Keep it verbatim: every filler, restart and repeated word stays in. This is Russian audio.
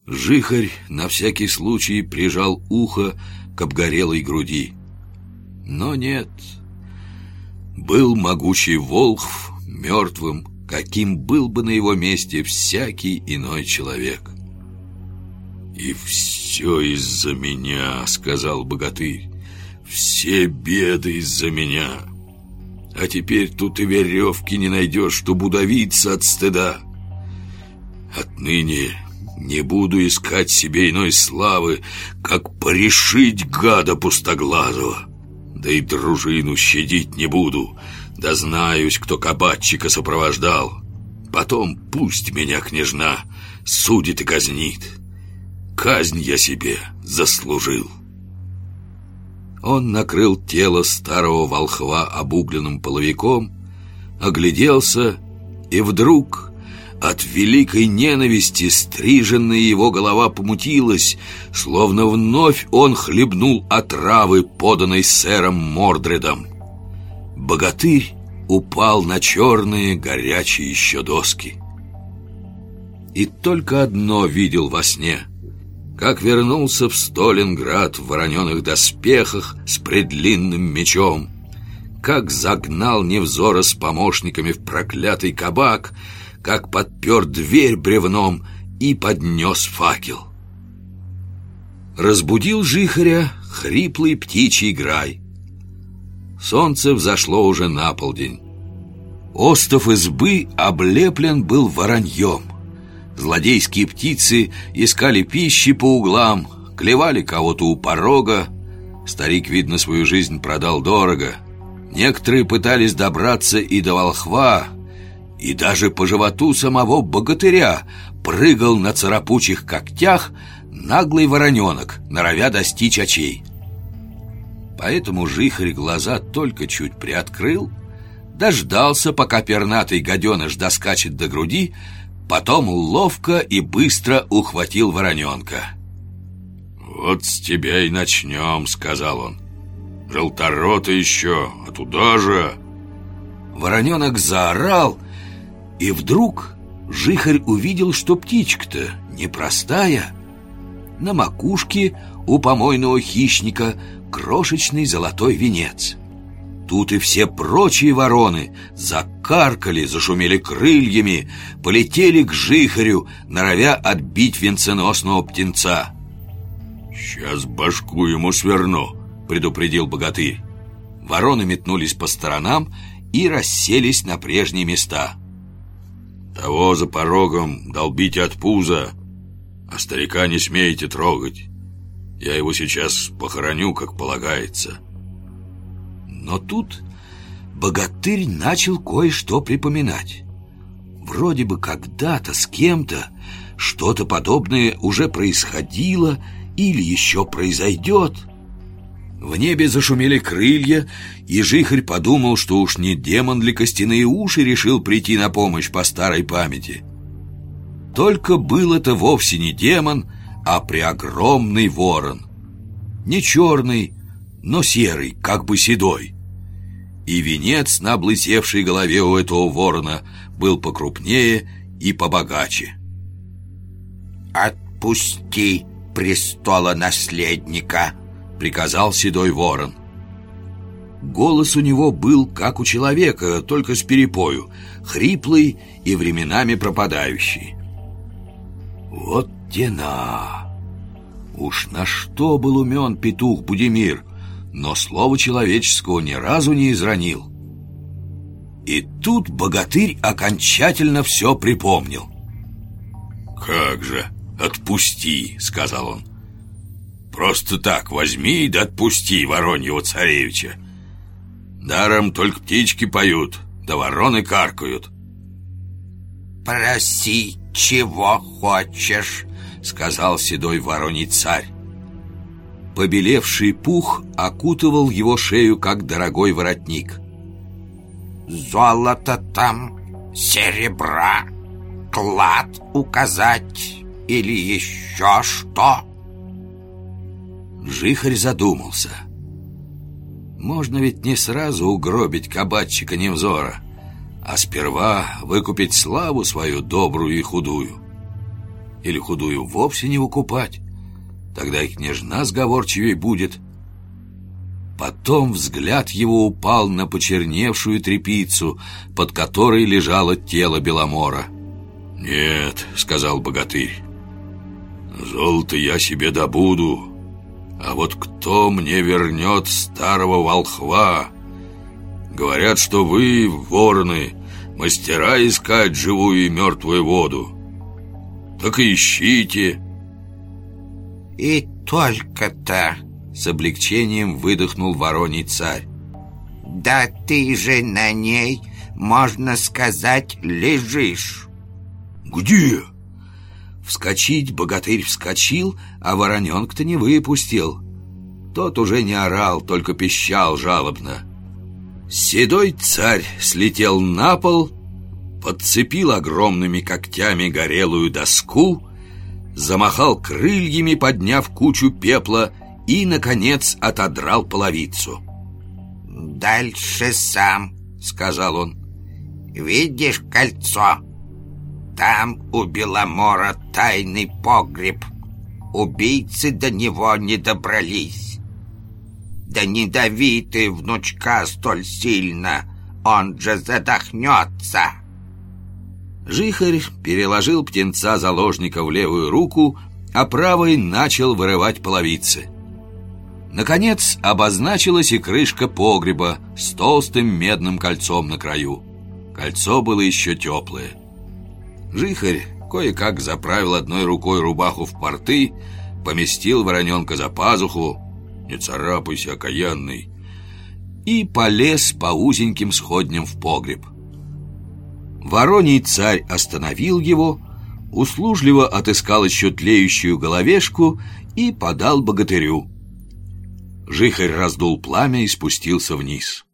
Жихарь на всякий случай прижал ухо к обгорелой груди. Но нет, был могучий Волхв мертвым, каким был бы на его месте всякий иной человек. «И все из-за меня», — сказал богатырь. «Все беды из-за меня. А теперь тут и веревки не найдешь, чтоб удавиться от стыда. Отныне не буду искать себе иной славы, как порешить гада пустоглазого. Да и дружину щадить не буду, да знаюсь, кто кабачика сопровождал. Потом пусть меня княжна судит и казнит. Казнь я себе заслужил». Он накрыл тело старого волхва обугленным половиком, огляделся, и вдруг от великой ненависти стриженная его голова помутилась, словно вновь он хлебнул отравы, поданной сэром Мордредом. Богатырь упал на черные горячие еще доски. И только одно видел во сне: как вернулся в Сталинград в вороненых доспехах с предлинным мечом, как загнал Невзора с помощниками в проклятый кабак, как подпер дверь бревном и поднес факел. Разбудил Жихаря хриплый птичий грай. Солнце взошло уже на полдень. Остов избы облеплен был вороньем. Злодейские птицы искали пищи по углам, клевали кого-то у порога. Старик, видно, свою жизнь продал дорого. Некоторые пытались добраться и до волхва, и даже по животу самого богатыря прыгал на царапучих когтях наглый вороненок, норовя достичь очей. Поэтому Жихарь глаза только чуть приоткрыл, дождался, пока пернатый гаденыш доскачет до груди, потом ловко и быстро ухватил вороненка. «Вот с тебя и начнем», — сказал он. «Желторотый еще, а туда же...» Вороненок заорал, и вдруг Жихарь увидел, что птичка-то непростая. На макушке у помойного хищника крошечный золотой венец. Тут и все прочие вороны закаркали, зашумели крыльями, полетели к Жихарю, норовя отбить венценосного птенца. «Сейчас башку ему сверну», — предупредил богатырь. Вороны метнулись по сторонам и расселись на прежние места. «Того за порогом долбите от пуза, а старика не смейте трогать. Я его сейчас похороню, как полагается». Но тут богатырь начал кое-что припоминать. Вроде бы когда-то с кем-то что-то подобное уже происходило или еще произойдет. В небе зашумели крылья, и Жихарь подумал, что уж не демон ли костяные уши решил прийти на помощь по старой памяти. Только был это вовсе не демон, а преогромный ворон. Не черный, но серый, как бы седой. И венец на облысевшей голове у этого ворона был покрупнее и побогаче. «Отпусти престолонаследника», — приказал седой ворон. Голос у него был как у человека, только с перепою, хриплый и временами пропадающий. Вот тена! Уж на что был умен петух Будимир, но слова человеческого ни разу не изронил. И тут богатырь окончательно все припомнил. «Как же, отпусти», — сказал он. «Просто так возьми да отпусти Вороньего царевича. Даром только птички поют, да вороны каркают». «Проси, чего хочешь», — сказал седой вороний царь. Побелевший пух окутывал его шею, как дорогой воротник. «Золото там, серебра, клад указать или еще что?» Жихарь задумался. Можно ведь не сразу угробить кабачика Невзора, а сперва выкупить славу свою добрую и худую. или худую вовсе не выкупать. Тогда и княжна сговорчивей будет. Потом взгляд его упал на почерневшую тряпицу, под которой лежало тело Беломора. «Нет», — сказал богатырь, — «золото я себе добуду, а вот кто мне вернет старого волхва? Говорят, что вы, вороны, мастера искать живую и мертвую воду. Так и ищите». «И только-то», — с облегчением выдохнул Вороний царь. «Да ты же на ней, можно сказать, лежишь». «Где?» Вскочить богатырь вскочил, а вороненка-то не выпустил. Тот уже не орал, только пищал жалобно. Седой царь слетел на пол, подцепил огромными когтями горелую доску, замахал крыльями, подняв кучу пепла, и, наконец, отодрал половицу. «Дальше сам», — сказал он. «Видишь кольцо? Там у Беломора тайный погреб. Убийцы до него не добрались. Да не дави ты внучка столь сильно, он же задохнется». Жихарь переложил птенца-заложника в левую руку, а правой начал вырывать половицы. Наконец обозначилась и крышка погреба с толстым медным кольцом на краю. Кольцо было еще теплое. Жихарь кое-как заправил одной рукой рубаху в порты, поместил вороненка за пазуху, не царапайся, окаянный, и полез по узеньким сходням в погреб. Вороний царь остановил его, услужливо отыскал еще тлеющую головешку и подал богатырю. Жихарь раздул пламя и спустился вниз.